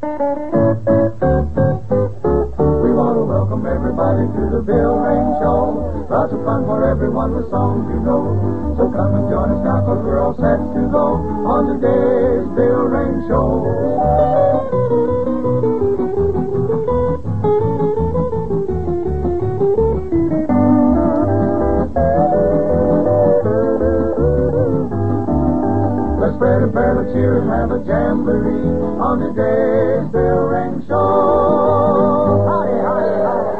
We want to welcome everybody to the Bill Rain Show. Lots of fun for everyone with songs you know. So come and join us now, 'cause we're all set to go on today's Bill Rain Show. Let's spread a pair of cheer and have a jamboree on today's Bill Rain Show. Howdy, howdy, howdy.